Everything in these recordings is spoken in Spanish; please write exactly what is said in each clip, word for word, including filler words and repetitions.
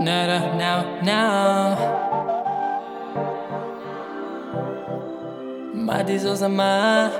Nada, no, no. Mati Sosa más.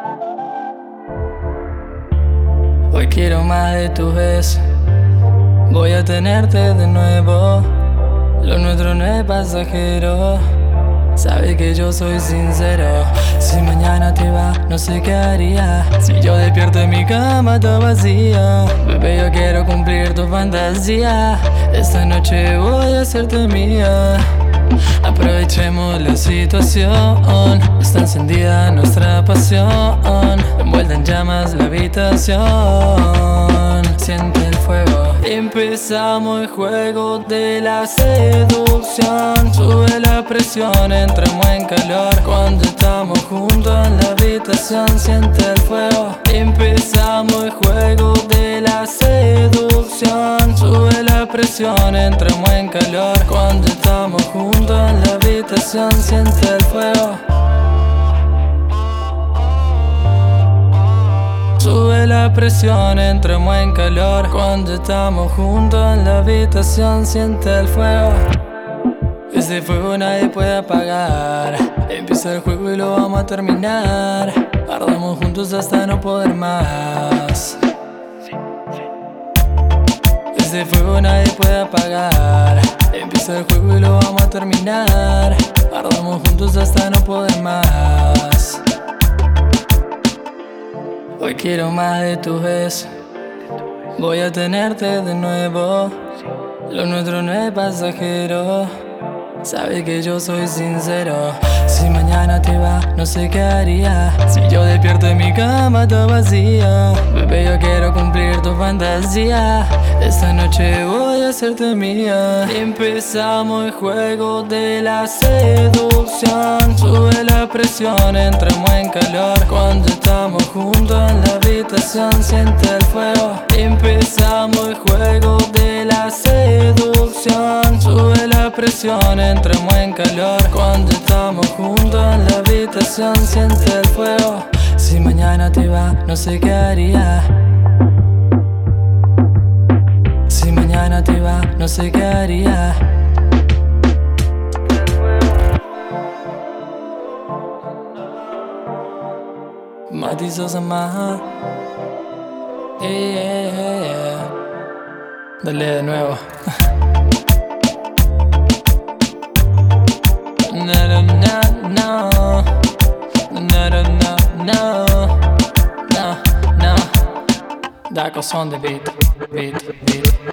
Hoy quiero más de tus besos. Voy a tenerte de nuevo. Lo nuestro no es pasajero. Sabes que yo soy sincero. Si mañana te vas, no sé qué haría. Si yo despierto en mi cama está vacía. Bebé, yo quiero cumplir tu fantasía. Esta noche voy a hacerte mía. Aprovechemos la situación. Está encendida nuestra pasión. Envuelta en llamas la habitación. Siente el fuego. Empezamos el juego de la seducción. Sube la presión, entramos en calor. Cuando estamos juntos en la habitación, siente el fuego. Empezamos el juego de la seducción. Sube la presión, entramos en calor. Cuando estamos juntos en la habitación, siente el fuego. Sube la presión, entramos en calor. Cuando estamos juntos en la habitación, siente el fuego. Ese fuego nadie puede apagar. Empieza el juego y lo vamos a terminar. Ardamos juntos hasta no poder más. Ese fuego nadie puede apagar. Empieza el juego y lo vamos a terminar. Ardamos juntos hasta no poder más. Hoy quiero más de tus besos. Voy a tenerte de nuevo. Lo nuestro no es pasajero. Sabes que yo soy sincero. Si mañana te vas, no sé qué haría. Si yo despierto en mi cama está vacía. Bebé, yo quiero cumplir tu fantasía. Esta noche voy a hacerte mía. Empezamos el juego de la seducción. Sube la presión, entramos en calor. Cuando estamos juntos en la habitación, siente el fuego. Empezamos el juego de la seducción. Sube la presión, entramos en calor. Cuando estamos juntos en la habitación, siente el fuego. Si mañana te vas, no sé qué haría. Si mañana te vas, no sé qué haría. Mati Sosa más. Yeah, yeah, yeah. Dale de nuevo. No, no, no, no, no, no, no, no, no. Daco on the beat, beat, beat.